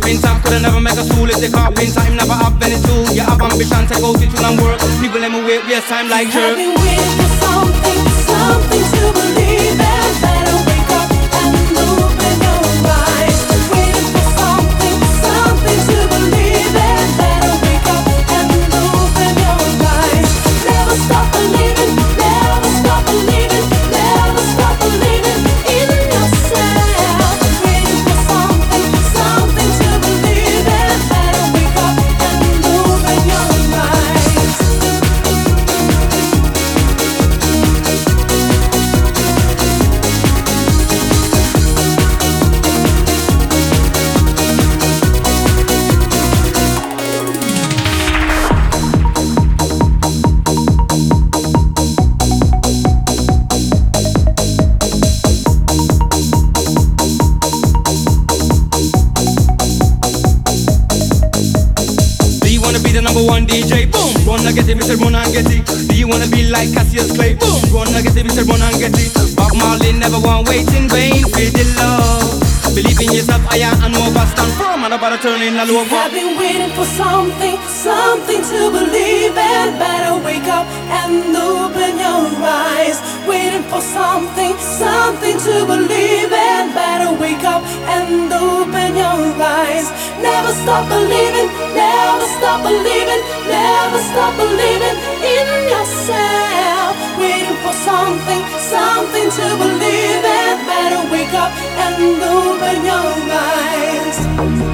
carpenter. Coulda never make a tool if the carpenter him never have any tool. You have ambition, take out it and work. People let me waste time like jerk. I've been waiting for something, something to believe in. Better wake up and open your eyes. Waiting for something, something to believe in. Better wake up and open your eyes. Never stop believing, never stop believing, never stop believing in yourself. Waiting for something, something to believe in. Better wake up and open your eyes. Do you wanna be the number one DJ? Boom! Run and get it, Mr. Run and get it. Do you wanna be like Cassius Clay? Boom! Run and get it, Mr. Run and get it. Bob Marley never want wait in vain for the love. Believe in yourself, higher and over. Stand firm and about to turn in a low. I've been waiting for something, something to believe in. Better wake up and open your eyes. Waiting for something, something to believe in. Better wake up and open your eyes. Never stop believing, never stop believing, never stop believing in yourself. Waiting for something, something to believe in. Better wake up and open your eyes.